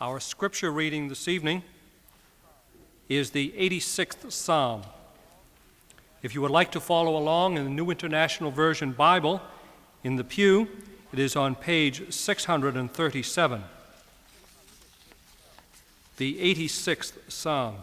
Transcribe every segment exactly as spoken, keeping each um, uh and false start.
Our scripture reading this evening is the eighty-sixth Psalm. If you would like to follow along in the New International Version Bible in the pew, it is on page six hundred thirty-seven. The eighty-sixth Psalm.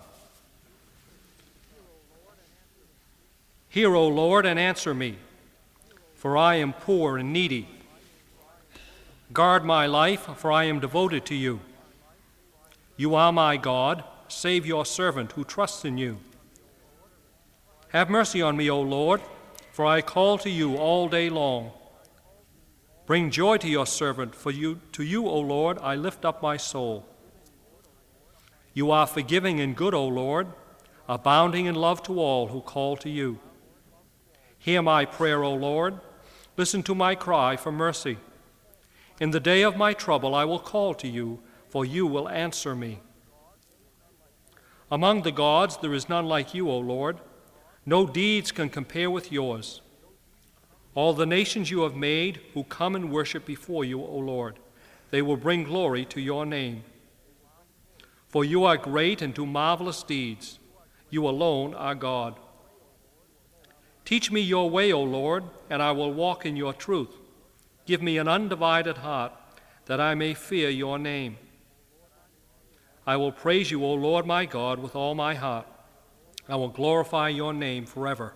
Hear, O Lord, and answer me, for I am poor and needy. Guard my life, for I am devoted to you. You are my God. Save your servant who trusts in you. Have mercy on me, O Lord, for I call to you all day long. Bring joy to your servant, for you, to you, O Lord, I lift up my soul. You are forgiving and good, O Lord, abounding in love to all who call to you. Hear my prayer, O Lord. Listen to my cry for mercy. In the day of my trouble I will call to you, for you will answer me. Among the gods there is none like you, O Lord. No deeds can compare with yours. All the nations you have made who come and worship before you, O Lord, they will bring glory to your name. For you are great and do marvelous deeds. You alone are God. Teach me your way, O Lord, and I will walk in your truth. Give me an undivided heart, that I may fear your name. I will praise you, O Lord my God, with all my heart. I will glorify your name forever.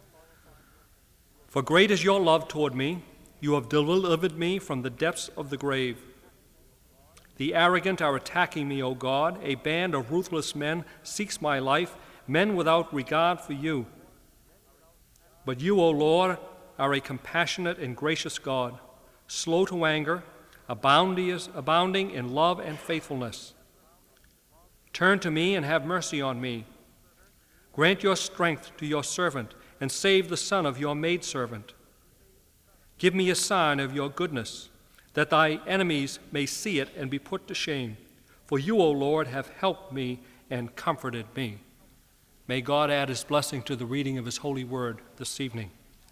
For great is your love toward me. You have delivered me from the depths of the grave. The arrogant are attacking me, O God. A band of ruthless men seeks my life, men without regard for you. But you, O Lord, are a compassionate and gracious God, slow to anger, abounding in love and faithfulness. Turn to me and have mercy on me. Grant your strength to your servant and save the son of your maidservant. Give me a sign of your goodness, that thy enemies may see it and be put to shame. For you, O Lord, have helped me and comforted me. May God add his blessing to the reading of his holy word this evening.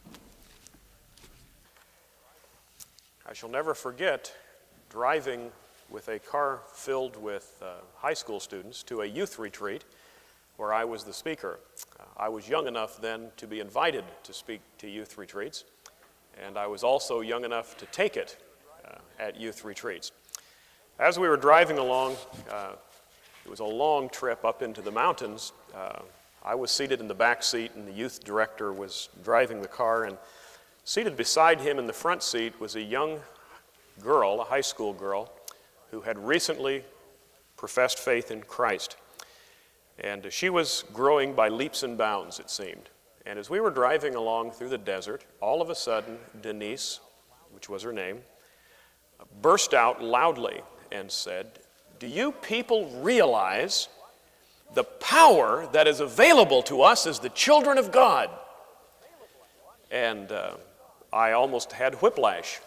I shall never forget driving with a car filled with uh, high school students to a youth retreat where I was the speaker. Uh, I was young enough then to be invited to speak to youth retreats, and I was also young enough to take it uh, at youth retreats. As we were driving along, uh, it was a long trip up into the mountains. Uh, I was seated in the back seat, and the youth director was driving the car, and seated beside him in the front seat was a young girl, a high school girl, who had recently professed faith in Christ. And she was growing by leaps and bounds, it seemed. And as we were driving along through the desert, all of a sudden, Denise, which was her name, burst out loudly and said, "Do you people realize the power that is available to us as the children of God?" And uh, I almost had whiplash.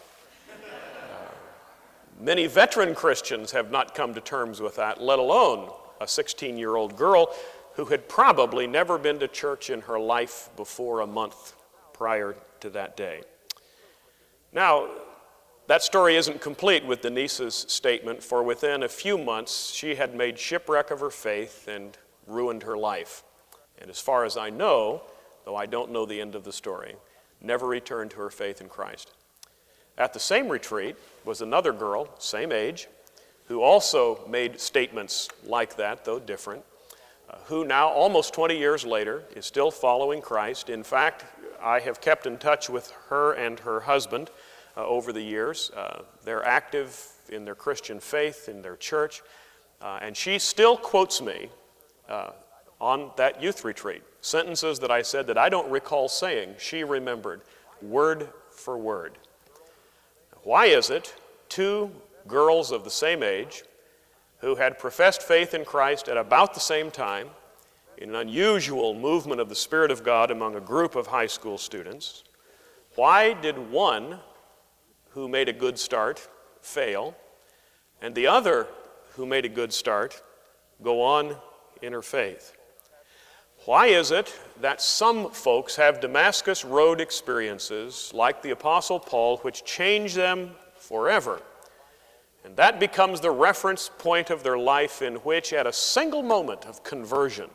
Many veteran Christians have not come to terms with that, let alone a sixteen-year-old girl who had probably never been to church in her life before a month prior to that day. Now, that story isn't complete with Denise's statement, for within a few months she had made shipwreck of her faith and ruined her life. And as far as I know, though I don't know the end of the story, never returned to her faith in Christ. At the same retreat was another girl, same age, who also made statements like that, though different, uh, who now, almost twenty years later, is still following Christ. In fact, I have kept in touch with her and her husband uh, over the years. Uh, they're active in their Christian faith, in their church, uh, and she still quotes me uh, on that youth retreat. Sentences that I said that I don't recall saying, she remembered word for word. Why is it two girls of the same age who had professed faith in Christ at about the same time, in an unusual movement of the Spirit of God among a group of high school students, why did one who made a good start fail, and the other who made a good start go on in her faith? Why is it that some folks have Damascus Road experiences like the Apostle Paul, which change them forever, And that becomes the reference point of their life in which, at a single moment of conversion,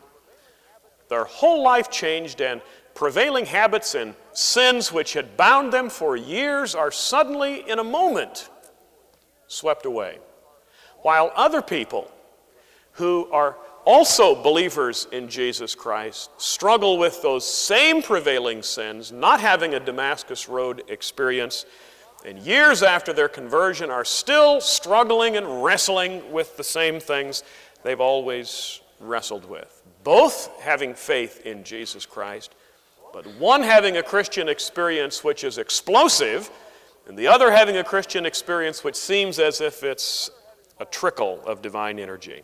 their whole life changed, and prevailing habits and sins which had bound them for years are suddenly, in a moment, swept away. While other people who are also believers in Jesus Christ struggle with those same prevailing sins, not having a Damascus Road experience, and years after their conversion are still struggling and wrestling with the same things they've always wrestled with. Both having faith in Jesus Christ, but one having a Christian experience which is explosive, and the other having a Christian experience which seems as if it's a trickle of divine energy.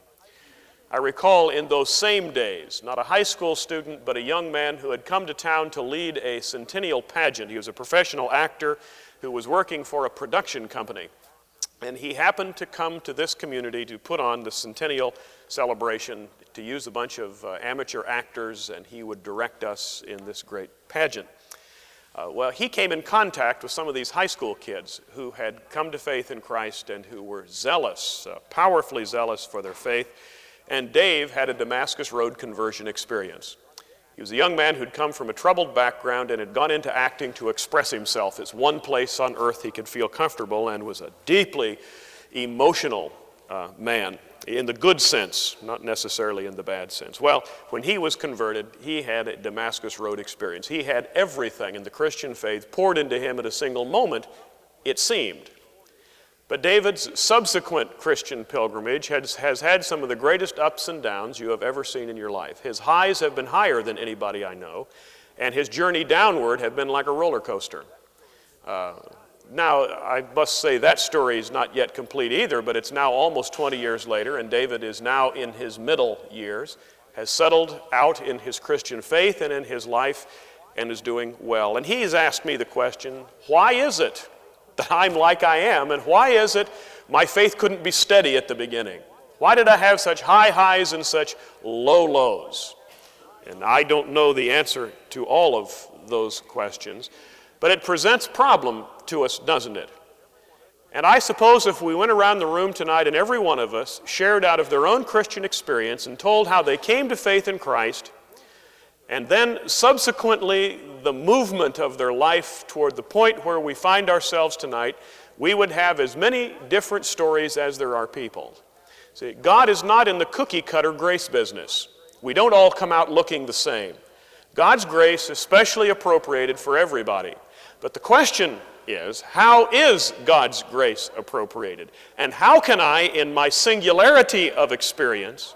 I recall in those same days, not a high school student, but a young man who had come to town to lead a centennial pageant. He was a professional actor who was working for a production company. And he happened to come to this community to put on the centennial celebration, to use a bunch of uh, amateur actors, and he would direct us in this great pageant. Uh, well, he came in contact with some of these high school kids who had come to faith in Christ and who were zealous, uh, powerfully zealous for their faith. And Dave had a Damascus Road conversion experience. He was a young man who'd come from a troubled background and had gone into acting to express himself. It's one place on earth he could feel comfortable, and was a deeply emotional uh, man, in the good sense, not necessarily in the bad sense. Well, when he was converted, he had a Damascus Road experience. He had everything in the Christian faith poured into him at a single moment, it seemed. But David's subsequent Christian pilgrimage has, has had some of the greatest ups and downs you have ever seen in your life. His highs have been higher than anybody I know, and his journey downward have been like a roller coaster. Uh, now, I must say that story is not yet complete either, but it's now almost twenty years later, and David is now in his middle years, has settled out in his Christian faith and in his life, and is doing well. And he has asked me the question, why is it that I'm like I am, and why is it my faith couldn't be steady at the beginning? Why did I have such high highs and such low lows? And I don't know the answer to all of those questions, but it presents problem to us, doesn't it? And I suppose if we went around the room tonight and every one of us shared out of their own Christian experience and told how they came to faith in Christ, and then subsequently the movement of their life toward the point where we find ourselves tonight, we would have as many different stories as there are people. See, God is not in the cookie cutter grace business. We don't all come out looking the same. God's grace is specially appropriated for everybody. But the question is, how is God's grace appropriated? And how can I, in my singularity of experience,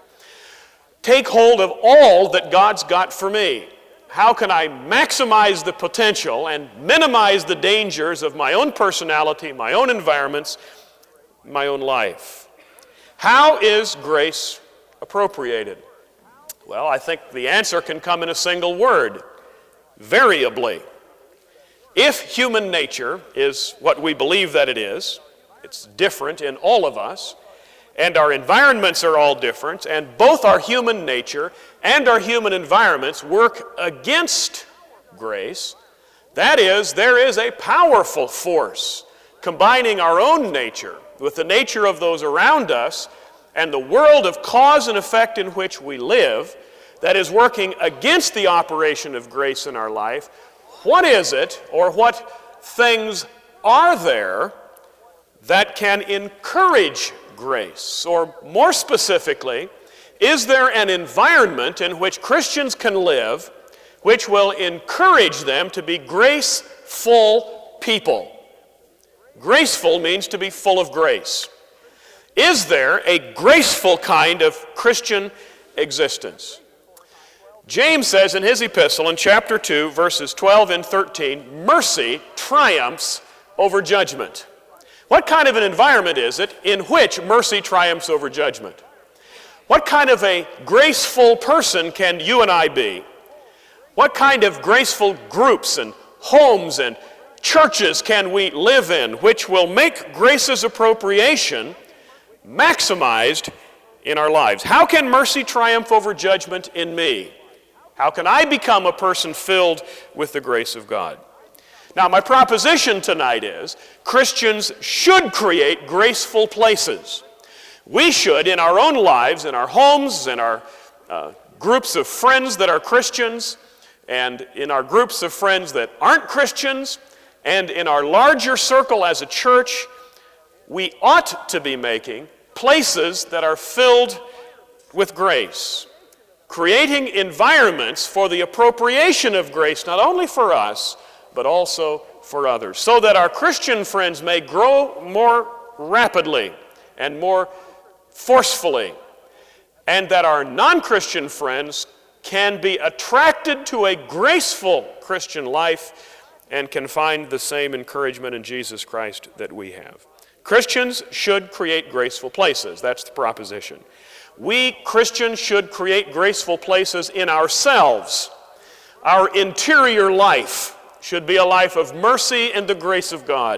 take hold of all that God's got for me? How can I maximize the potential and minimize the dangers of my own personality, my own environments, my own life? How is grace appropriated? Well, I think the answer can come in a single word: variably. If human nature is what we believe that it is, it's different in all of us, and our environments are all different, and both our human nature and our human environments work against grace, that is, there is a powerful force combining our own nature with the nature of those around us and the world of cause and effect in which we live that is working against the operation of grace in our life. What is it, or what things are there that can encourage grace? Or more specifically, is there an environment in which Christians can live which will encourage them to be graceful people? Graceful means to be full of grace. Is there a graceful kind of Christian existence? James says in his epistle in chapter two, verses twelve and thirteen, mercy triumphs over judgment. What kind of an environment is it in which mercy triumphs over judgment? What kind of a graceful person can you and I be? What kind of graceful groups and homes and churches can we live in which will make grace's appropriation maximized in our lives? How can mercy triumph over judgment in me? How can I become a person filled with the grace of God? Now, my proposition tonight is Christians should create graceful places. We should, in our own lives, in our homes, in our uh, groups of friends that are Christians, and in our groups of friends that aren't Christians, and in our larger circle as a church, we ought to be making places that are filled with grace, creating environments for the appropriation of grace, not only for us, but also for others, so that our Christian friends may grow more rapidly and more forcefully, and that our non-Christian friends can be attracted to a graceful Christian life and can find the same encouragement in Jesus Christ that we have. Christians should create graceful places. That's the proposition. We Christians should create graceful places in ourselves. Our interior life should be a life of mercy and the grace of God.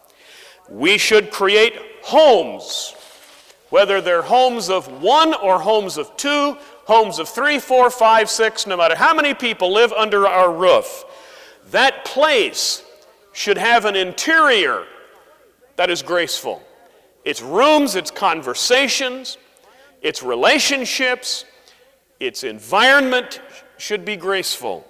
We should create homes, whether they're homes of one or homes of two, homes of three, four, five, six, no matter how many people live under our roof. That place should have an interior that is graceful. Its rooms, its conversations, its relationships, its environment should be graceful.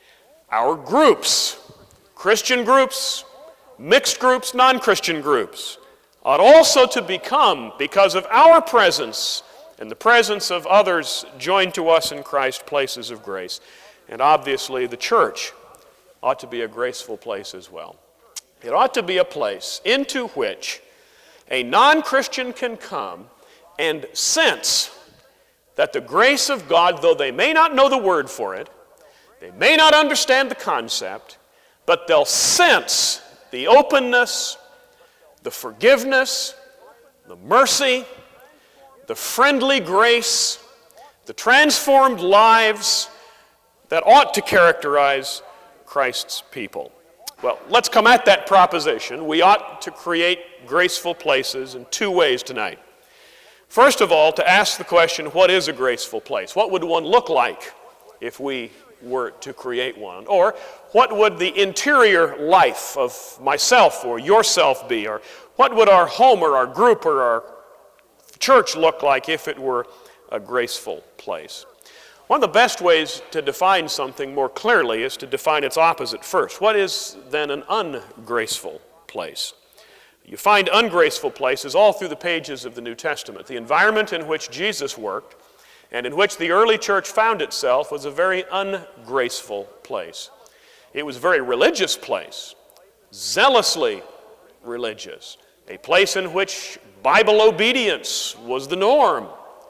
Our groups, Christian groups, mixed groups, non-Christian groups, ought also to become, because of our presence and the presence of others joined to us in Christ, places of grace. And obviously the church ought to be a graceful place as well. It ought to be a place into which a non-Christian can come and sense that the grace of God, though they may not know the word for it, they may not understand the concept, but they'll sense the openness, the forgiveness, the mercy, the friendly grace, the transformed lives that ought to characterize Christ's people. Well, let's come at that proposition. We ought to create graceful places in two ways tonight. First of all, to ask the question, what is a graceful place? What would one look like if we were to create one? Or what would the interior life of myself or yourself be? Or what would our home or our group or our church look like if it were a graceful place? One of the best ways to define something more clearly is to define its opposite first. What is then an ungraceful place? You find ungraceful places all through the pages of the New Testament. The environment in which Jesus worked and in which the early church found itself was a very ungraceful place. It was a very religious place, zealously religious, a place in which Bible obedience was the norm,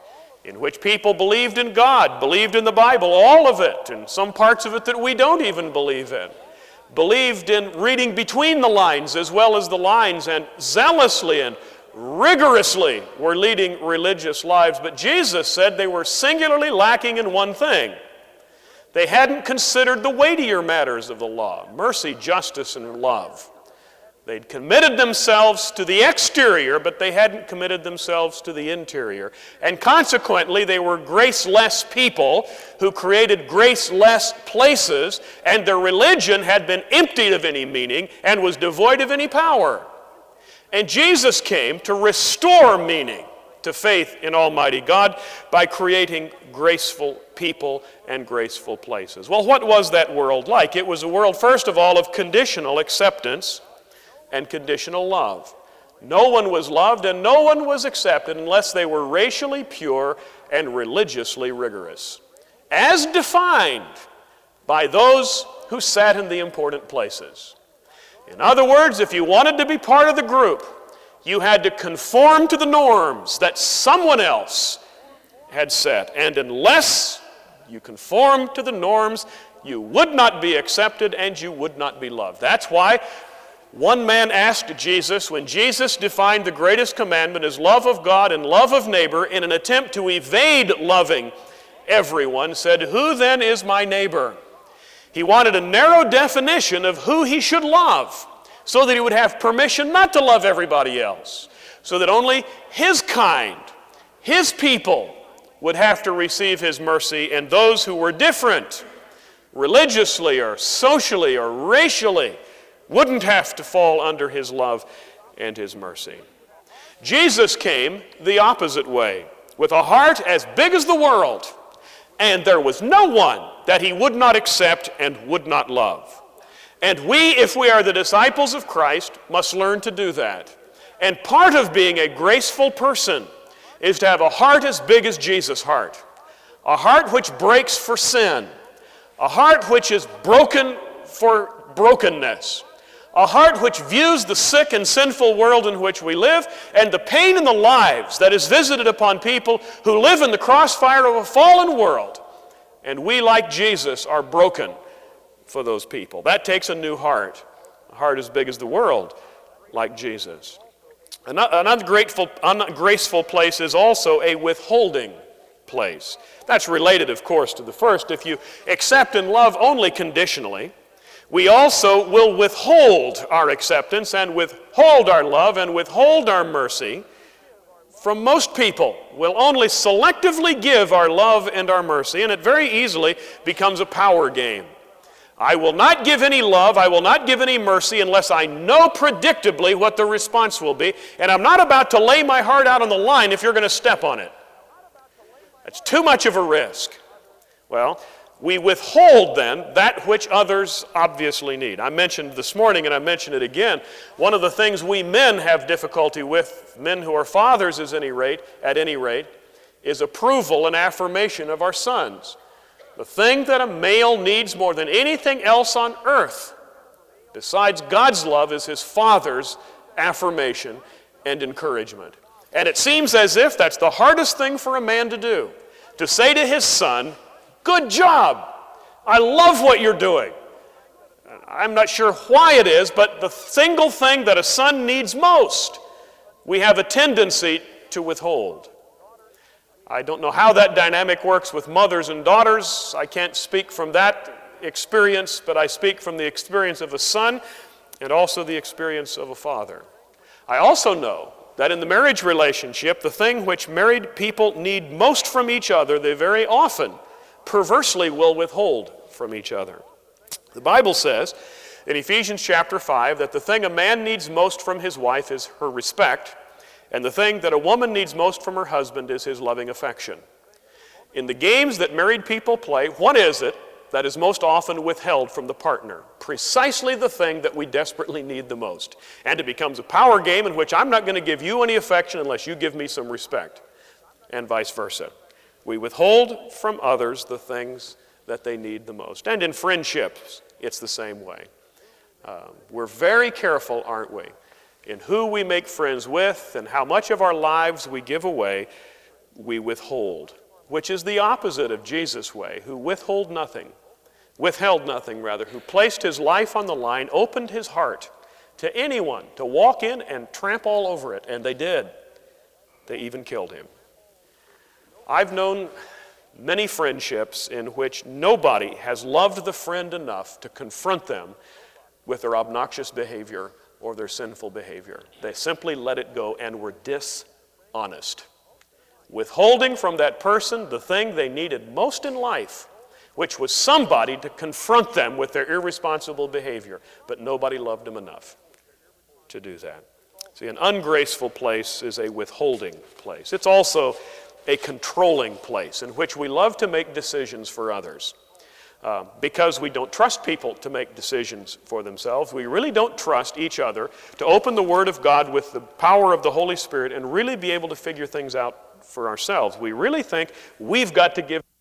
in which people believed in God, believed in the Bible, all of it, and some parts of it that we don't even believe in, believed in reading between the lines as well as the lines, and zealously and rigorously were leading religious lives. But Jesus said they were singularly lacking in one thing. They hadn't considered the weightier matters of the law, mercy, justice, and love. They'd committed themselves to the exterior, but they hadn't committed themselves to the interior. And consequently, they were graceless people who created graceless places, and their religion had been emptied of any meaning and was devoid of any power. And Jesus came to restore meaning to faith in Almighty God by creating graceful people and graceful places. Well, what was that world like? It was a world, first of all, of conditional acceptance and conditional love. No one was loved and no one was accepted unless they were racially pure and religiously rigorous, as defined by those who sat in the important places. In other words, if you wanted to be part of the group, you had to conform to the norms that someone else had set. And unless you conformed to the norms, you would not be accepted and you would not be loved. That's why one man asked Jesus, when Jesus defined the greatest commandment as love of God and love of neighbor in an attempt to evade loving everyone, said, "Who then is my neighbor?" He wanted a narrow definition of who he should love so that he would have permission not to love everybody else, so that only his kind, his people, would have to receive his mercy, and those who were different, religiously or socially or racially, wouldn't have to fall under his love and his mercy. Jesus came the opposite way, with a heart as big as the world, and there was no one that he would not accept and would not love. And we, if we are the disciples of Christ, must learn to do that. And part of being a graceful person is to have a heart as big as Jesus' heart, a heart which breaks for sin, a heart which is broken for brokenness, a heart which views the sick and sinful world in which we live and the pain in the lives that is visited upon people who live in the crossfire of a fallen world. And we, like Jesus, are broken for those people. That takes a new heart, a heart as big as the world, like Jesus. Another grateful, ungraceful place is also a withholding place. That's related, of course, to the first. If you accept and love only conditionally, we also will withhold our acceptance and withhold our love and withhold our mercy from most people. We'll only selectively give our love and our mercy, and it very easily becomes a power game. I will not give any love, I will not give any mercy unless I know predictably what the response will be, and I'm not about to lay my heart out on the line if you're going to step on it. That's too much of a risk. Well, we withhold then that which others obviously need. I mentioned this morning, and I mention it again, one of the things we men have difficulty with, men who are fathers at any rate, at any rate, is approval and affirmation of our sons. The thing that a male needs more than anything else on earth, besides God's love, is his father's affirmation and encouragement. And it seems as if that's the hardest thing for a man to do, to say to his son, "Good job. I love what you're doing." I'm not sure why it is, but the single thing that a son needs most, we have a tendency to withhold. I don't know how that dynamic works with mothers and daughters. I can't speak from that experience, but I speak from the experience of a son and also the experience of a father. I also know that in the marriage relationship, the thing which married people need most from each other, they very often perversely will withhold from each other. The Bible says in Ephesians chapter five that the thing a man needs most from his wife is her respect, and the thing that a woman needs most from her husband is his loving affection. In the games that married people play, what is it that is most often withheld from the partner? Precisely the thing that we desperately need the most. And it becomes a power game in which I'm not going to give you any affection unless you give me some respect, and vice versa. We withhold from others the things that they need the most. And in friendships, it's the same way. Uh, we're very careful, aren't we, in who we make friends with and how much of our lives we give away. We withhold, which is the opposite of Jesus' way, who withhold nothing, withheld nothing rather, who placed his life on the line, opened his heart to anyone to walk in and tramp all over it, and they did. They even killed him. I've known many friendships in which nobody has loved the friend enough to confront them with their obnoxious behavior or their sinful behavior. They simply let it go and were dishonest, withholding from that person the thing they needed most in life, which was somebody to confront them with their irresponsible behavior. But nobody loved them enough to do that. See, an ungraceful place is a withholding place. It's also a controlling place in which we love to make decisions for others. Uh, because we don't trust people to make decisions for themselves. We really don't trust each other to open the Word of God with the power of the Holy Spirit and really be able to figure things out for ourselves. We really think we've got to give,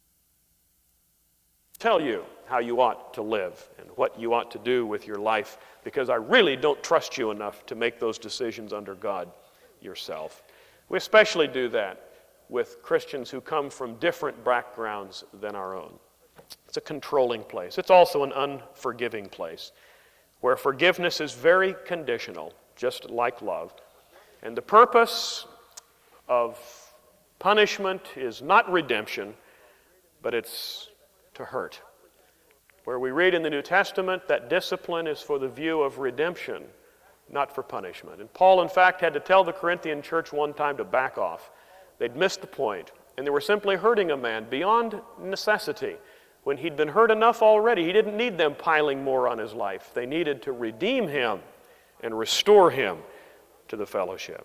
tell you how you ought to live and what you ought to do with your life, because I really don't trust you enough to make those decisions under God yourself. We especially do that with Christians who come from different backgrounds than our own. It's a controlling place. It's also an unforgiving place, where forgiveness is very conditional, just like love. And the purpose of punishment is not redemption, but it's to hurt. Where we read in the New Testament that discipline is for the view of redemption, not for punishment. And Paul, in fact, had to tell the Corinthian church one time to back off. They'd missed the point, and they were simply hurting a man beyond necessity when he'd been hurt enough already. He didn't need them piling more on his life. They needed to redeem him and restore him to the fellowship.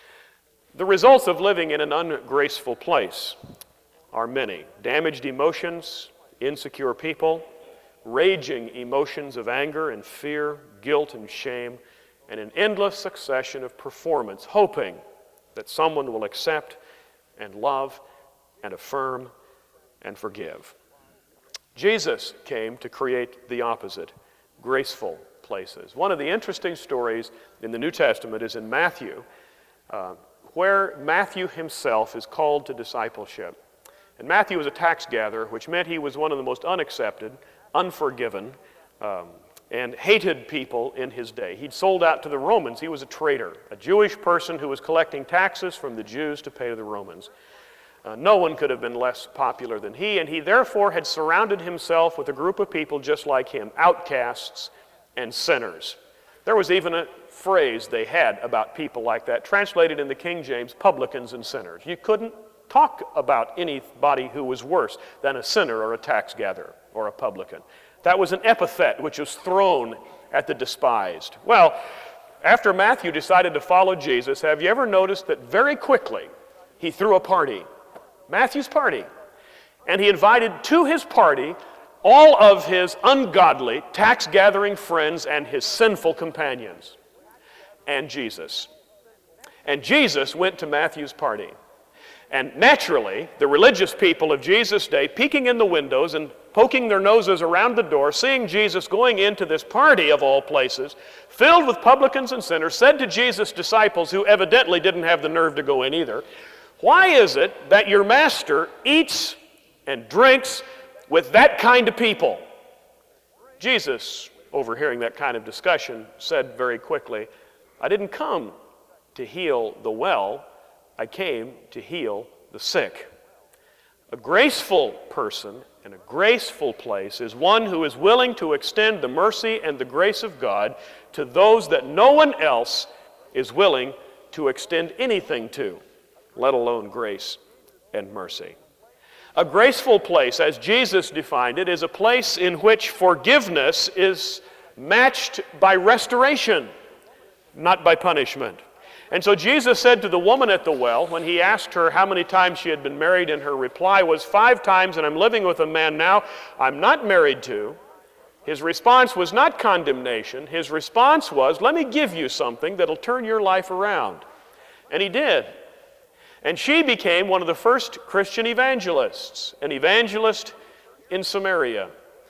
The results of living in an ungraceful place are many. Damaged emotions, insecure people, raging emotions of anger and fear, guilt and shame, and an endless succession of performance, hoping that someone will accept and love and affirm and forgive. Jesus came to create the opposite, graceful places. One of the interesting stories in the New Testament is in Matthew, uh, where Matthew himself is called to discipleship. And Matthew was a tax gatherer, which meant he was one of the most unaccepted, unforgiven, um, and hated people in his day. He'd sold out to the Romans. He was a traitor, a Jewish person who was collecting taxes from the Jews to pay to the Romans. Uh, no one could have been less popular than he, and he therefore had surrounded himself with a group of people just like him, outcasts and sinners. There was even a phrase they had about people like that, translated in the King James, publicans and sinners. You couldn't talk about anybody who was worse than a sinner or a tax gatherer or a publican. That was an epithet which was thrown at the despised. Well, after Matthew decided to follow Jesus, have you ever noticed that very quickly he threw a party? Matthew's party. And he invited to his party all of his ungodly, tax-gathering friends and his sinful companions. And Jesus. And Jesus went to Matthew's party. And naturally, the religious people of Jesus' day, peeking in the windows and poking their noses around the door, seeing Jesus going into this party of all places, filled with publicans and sinners, said to Jesus' disciples, who evidently didn't have the nerve to go in either, "Why is it that your master eats and drinks with that kind of people?" Jesus, overhearing that kind of discussion, said very quickly, "I didn't come to heal the well, I came to heal the sick." A graceful person in a graceful place is one who is willing to extend the mercy and the grace of God to those that no one else is willing to extend anything to, let alone grace and mercy. A graceful place, as Jesus defined it, is a place in which forgiveness is matched by restoration, not by punishment. And so Jesus said to the woman at the well, when he asked her how many times she had been married, and her reply was, "Five times, and I'm living with a man now I'm not married to." His response was not condemnation. His response was, "Let me give you something that'll turn your life around." And he did. And she became one of the first Christian evangelists, an evangelist in Samaria.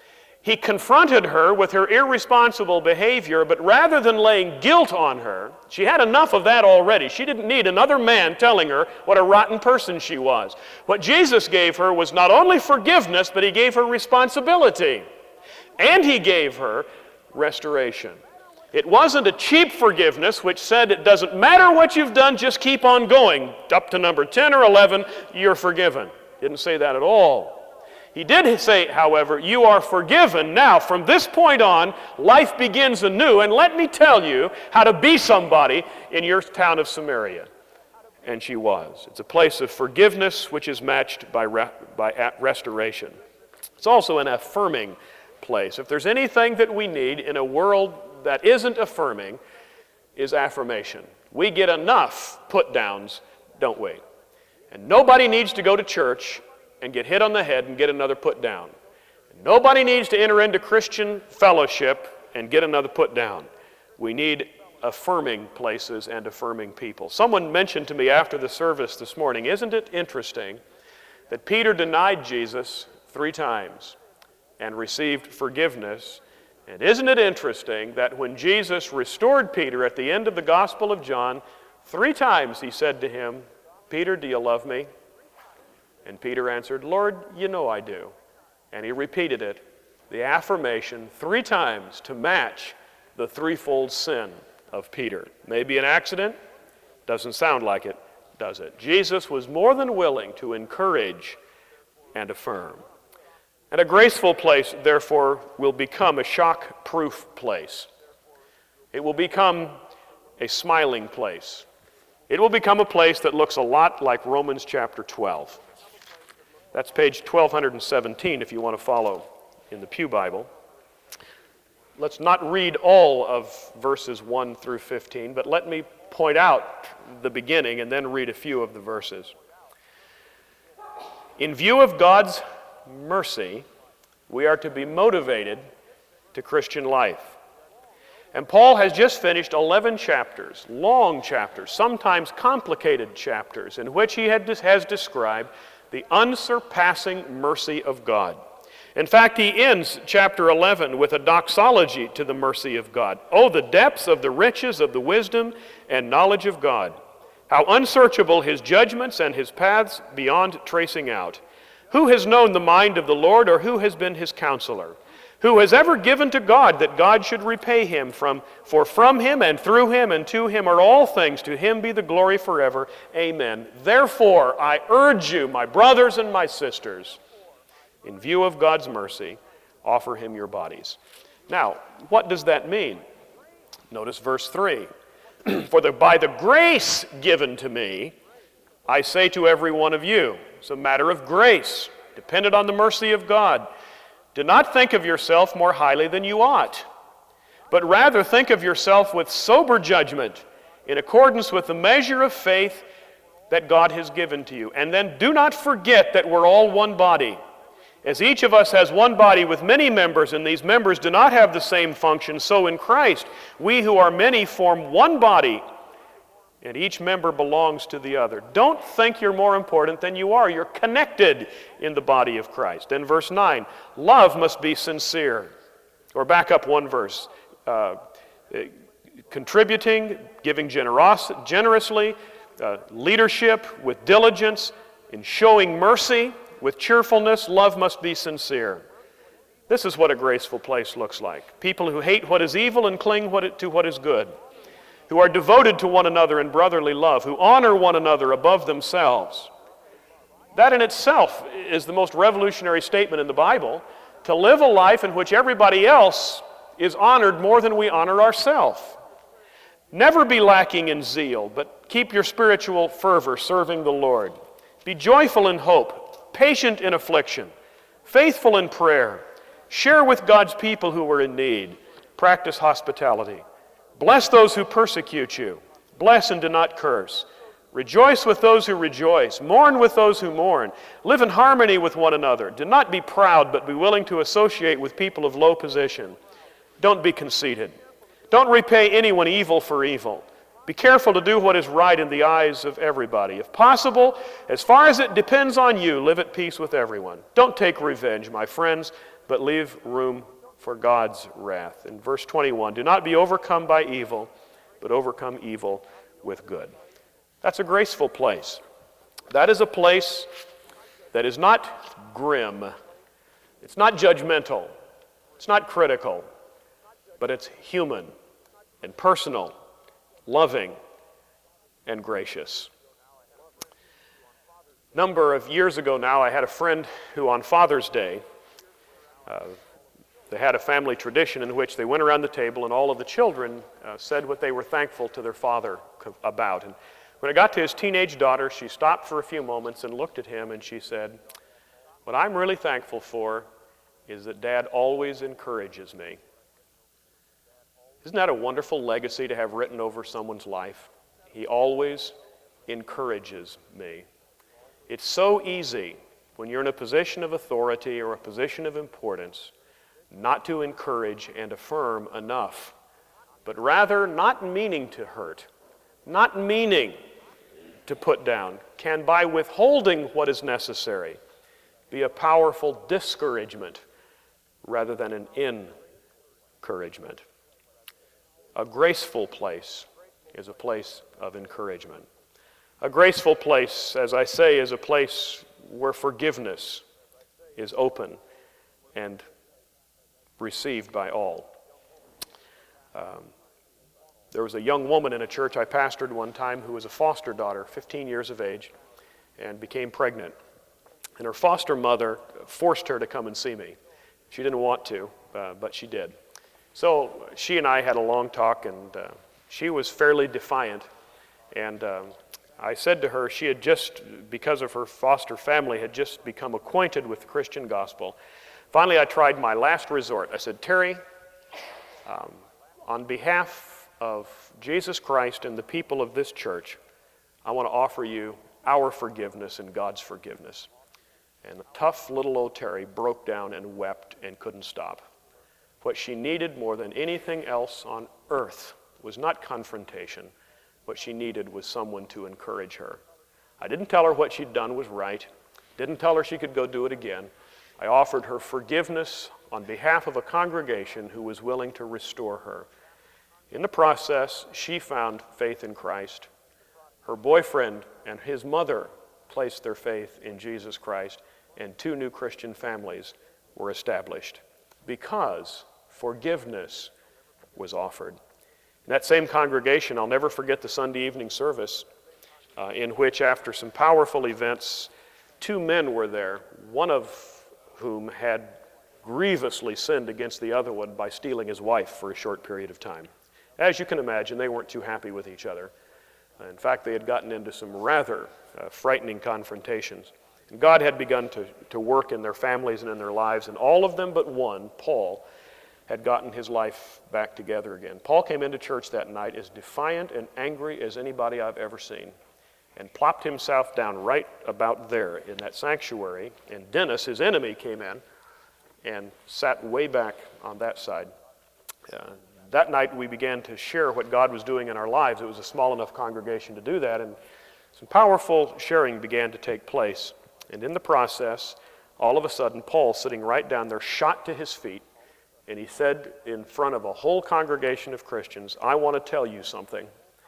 He confronted her with her irresponsible behavior, but rather than laying guilt on her, she had enough of that already. She didn't need another man telling her what a rotten person she was. What Jesus gave her was not only forgiveness, but he gave her responsibility. And he gave her restoration. It wasn't a cheap forgiveness which said it doesn't matter what you've done, just keep on going. Up to number ten or eleven, you're forgiven. Didn't say that at all. He did say, however, you are forgiven. Now, from this point on, life begins anew, and let me tell you how to be somebody in your town of Samaria. And she was. It's a place of forgiveness which is matched by, re- by restoration. It's also an affirming place. If there's anything that we need in a world that isn't affirming, is affirmation. We get enough put-downs, don't we? And nobody needs to go to church and get hit on the head and get another put down. Nobody needs to enter into Christian fellowship and get another put down. We need affirming places and affirming people. Someone mentioned to me after the service this morning, isn't it interesting that Peter denied Jesus three times and received forgiveness? And isn't it interesting that when Jesus restored Peter at the end of the Gospel of John, three times he said to him, "Peter, do you love me?" And Peter answered, "Lord, you know I do." And he repeated it, the affirmation, three times to match the threefold sin of Peter. Maybe an accident? Doesn't sound like it, does it? Jesus was more than willing to encourage and affirm. And a graceful place, therefore, will become a shock-proof place. It will become a smiling place. It will become a place that looks a lot like Romans chapter twelve. That's page twelve seventeen if you want to follow in the Pew Bible. Let's not read all of verses one through fifteen, but let me point out the beginning and then read a few of the verses. In view of God's mercy, we are to be motivated to Christian life. And Paul has just finished eleven chapters, long chapters, sometimes complicated chapters, in which he had, has described the unsurpassing mercy of God. In fact, he ends chapter eleven with a doxology to the mercy of God. Oh, the depths of the riches of the wisdom and knowledge of God! How unsearchable his judgments and his paths beyond tracing out! Who has known the mind of the Lord, or who has been his counselor? Who has ever given to God that God should repay him? From, for from him and through him and to him are all things. To him be the glory forever. Amen. Therefore, I urge you, my brothers and my sisters, in view of God's mercy, offer him your bodies. Now, what does that mean? Notice verse three. For the, by the grace given to me, I say to every one of you. It's a matter of grace, dependent on the mercy of God. Do not think of yourself more highly than you ought, but rather think of yourself with sober judgment, in accordance with the measure of faith that God has given to you. And then do not forget that we're all one body. As each of us has one body with many members, and these members do not have the same function, so in Christ, we who are many form one body, and each member belongs to the other. Don't think you're more important than you are. You're connected in the body of Christ. And verse nine, love must be sincere. Or back up one verse. Uh, contributing, giving generos- generously, uh, leadership with diligence, in showing mercy with cheerfulness. Love must be sincere. This is what a graceful place looks like. People who hate what is evil and cling what it, to what is good, who are devoted to one another in brotherly love, who honor one another above themselves. That in itself is the most revolutionary statement in the Bible, to live a life in which everybody else is honored more than we honor ourselves. Never be lacking in zeal, but keep your spiritual fervor serving the Lord. Be joyful in hope, patient in affliction, faithful in prayer. Share with God's people who are in need. Practice hospitality. Bless those who persecute you. Bless and do not curse. Rejoice with those who rejoice. Mourn with those who mourn. Live in harmony with one another. Do not be proud, but be willing to associate with people of low position. Don't be conceited. Don't repay anyone evil for evil. Be careful to do what is right in the eyes of everybody. If possible, as far as it depends on you, live at peace with everyone. Don't take revenge, my friends, but leave room for God's wrath. In verse twenty-one, do not be overcome by evil, but overcome evil with good. That's a graceful place. That is a place that is not grim. It's not judgmental. It's not critical. But it's human and personal, loving and gracious. A number of years ago now, I had a friend who on Father's Day, uh, they had a family tradition in which they went around the table and all of the children uh, said what they were thankful to their father about. And when it got to his teenage daughter, she stopped for a few moments and looked at him and she said, what I'm really thankful for is that Dad always encourages me. Isn't that a wonderful legacy to have written over someone's life? He always encourages me. It's so easy when you're in a position of authority or a position of importance not to encourage and affirm enough, but rather not meaning to hurt, not meaning to put down, can by withholding what is necessary be a powerful discouragement rather than an encouragement. A graceful place is a place of encouragement. A graceful place, as I say, is a place where forgiveness is open and received by all. Um, there was a young woman in a church I pastored one time who was a foster daughter, fifteen years of age, and became pregnant. And her foster mother forced her to come and see me. She didn't want to, uh, but she did. So she and I had a long talk, and uh, she was fairly defiant and uh, I said to her, she had just, because of her foster family, had just become acquainted with the Christian gospel. Finally, I tried my last resort. I said, Terry, um, on behalf of Jesus Christ and the people of this church, I want to offer you our forgiveness and God's forgiveness. And the tough little old Terry broke down and wept and couldn't stop. What she needed more than anything else on earth was not confrontation. What she needed was someone to encourage her. I didn't tell her what she'd done was right. Didn't tell her she could go do it again. I offered her forgiveness on behalf of a congregation who was willing to restore her. In the process, she found faith in Christ. Her boyfriend and his mother placed their faith in Jesus Christ, and two new Christian families were established because forgiveness was offered. In that same congregation, I'll never forget the Sunday evening service uh, in which, after some powerful events, two men were there, one of whom had grievously sinned against the other one by stealing his wife for a short period of time. As you can imagine, they weren't too happy with each other. In fact, they had gotten into some rather uh, frightening confrontations. And God had begun to, to work in their families and in their lives, and all of them but one, Paul, had gotten his life back together again. Paul came into church that night as defiant and angry as anybody I've ever seen, and plopped himself down right about there in that sanctuary, and Dennis, his enemy, came in and sat way back on that side. Uh, that night we began to share what God was doing in our lives. It was a small enough congregation to do that, and some powerful sharing began to take place. And in the process, all of a sudden, Paul, sitting right down there, shot to his feet, and he said in front of a whole congregation of Christians, I want to tell you something.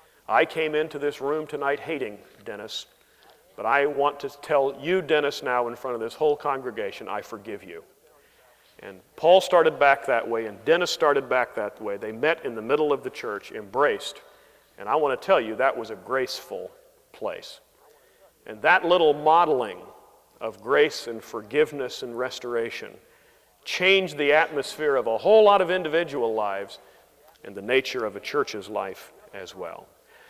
I came into this room tonight hating Dennis, but I want to tell you, Dennis, now in front of this whole congregation, I forgive you. And Paul started back that way, and Dennis started back that way. They met in the middle of the church, embraced, and I want to tell you that was a graceful place. And that little modeling of grace and forgiveness and restoration changed the atmosphere of a whole lot of individual lives and the nature of a church's life as well.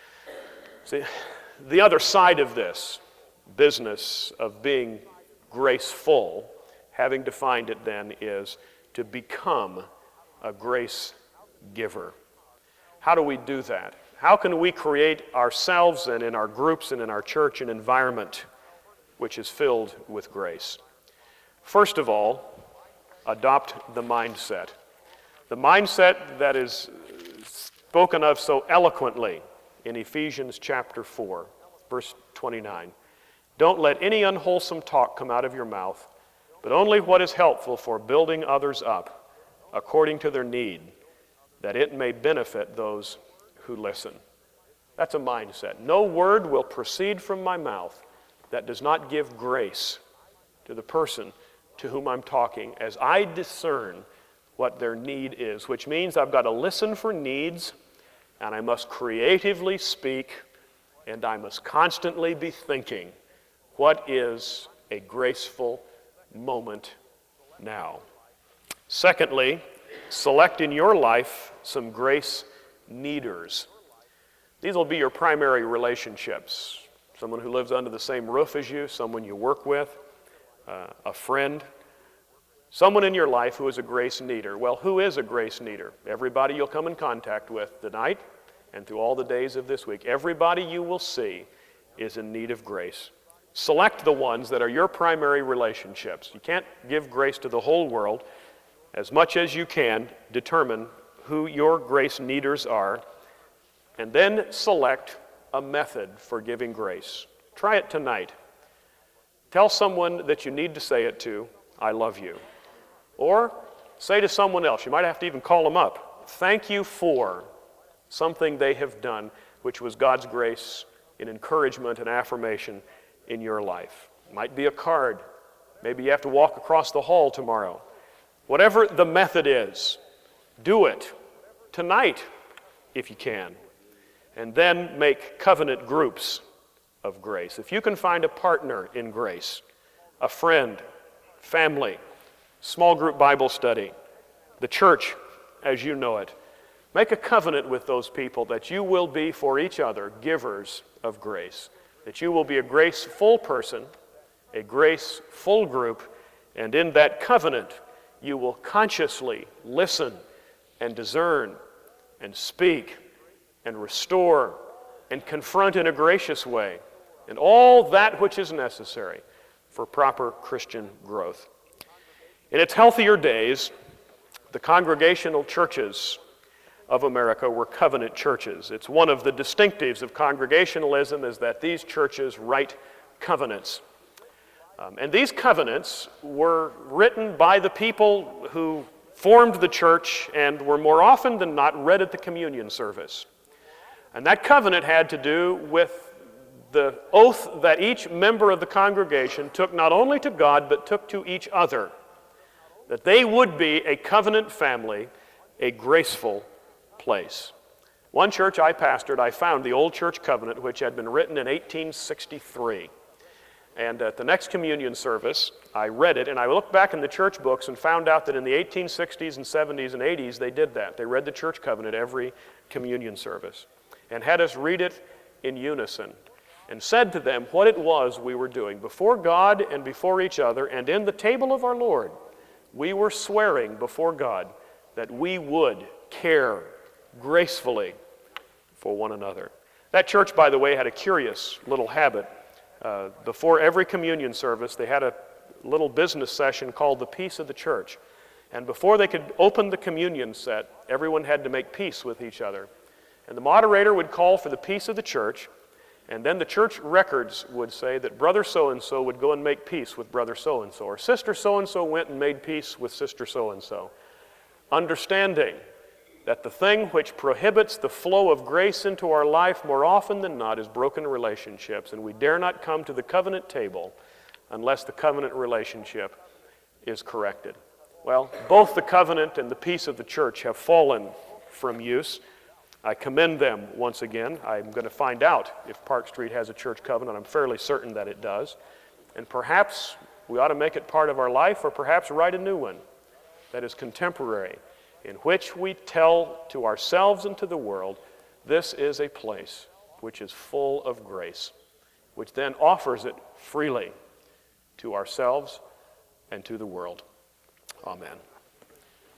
See, the other side of this business of being graceful, having defined it then, is to become a grace giver. How do we do that? How can we create ourselves and in our groups and in our church an environment which is filled with grace? First of all, adopt the mindset. The mindset that is spoken of so eloquently in Ephesians chapter four, verse twenty-nine. Don't let any unwholesome talk come out of your mouth, but only what is helpful for building others up according to their need, that it may benefit those who listen. That's a mindset. No word will proceed from my mouth that does not give grace to the person to whom I'm talking as I discern what their need is, which means I've got to listen for needs, and I must creatively speak, and I must constantly be thinking, what is a graceful moment now? Secondly, select in your life some grace needers. These will be your primary relationships. Someone who lives under the same roof as you, someone you work with, uh, a friend, someone in your life who is a grace needer. Well, who is a grace needer? Everybody you'll come in contact with tonight and through all the days of this week. Everybody you will see is in need of grace. Select the ones that are your primary relationships. You can't give grace to the whole world. As much as you can, determine who your grace needers are, and then select a method for giving grace. Try it tonight. Tell someone that you need to say it to, I love you. Or say to someone else, you might have to even call them up, thank you for something they have done, which was God's grace in encouragement and affirmation in your life. It might be a card. Maybe you have to walk across the hall tomorrow. Whatever the method is, do it tonight if you can. And then make covenant groups of grace. If you can find a partner in grace, a friend, family, small group Bible study, the church as you know it, make a covenant with those people that you will be for each other givers of grace. that you will be a graceful person, a graceful group, and in that covenant you will consciously listen and discern and speak and restore and confront in a gracious way, and all that which is necessary for proper Christian growth. In its healthier days, the Congregational churches of America were covenant churches. It's one of the distinctives of Congregationalism is that these churches write covenants. Um, and these covenants were written by the people who formed the church and were more often than not read at the communion service. And that covenant had to do with the oath that each member of the congregation took not only to God but took to each other, that they would be a covenant family, a graceful place. One church I pastored, I found the old church covenant, which had been written in eighteen sixty-three. And at the next communion service, I read it, and I looked back in the church books and found out that in the eighteen sixties and seventies and eighties, they did that. They read the church covenant every communion service and had us read it in unison and said to them what it was we were doing. Before God and before each other and in the table of our Lord, we were swearing before God that we would care gracefully for one another. That church, by the way, had a curious little habit. Uh, before every communion service, they had a little business session called the Peace of the Church. And before they could open the communion set, everyone had to make peace with each other. And the moderator would call for the peace of the church, and then the church records would say that brother so-and-so would go and make peace with brother so-and-so, or sister so-and-so went and made peace with sister so-and-so, understanding that the thing which prohibits the flow of grace into our life more often than not is broken relationships, and we dare not come to the covenant table unless the covenant relationship is corrected. Well, both the covenant and the peace of the church have fallen from use. I commend them once again. I'm going to find out if Park Street has a church covenant. I'm fairly certain that it does. And perhaps we ought to make it part of our life, or perhaps write a new one that is contemporary, in which we tell to ourselves and to the world, this is a place which is full of grace, which then offers it freely to ourselves and to the world. Amen.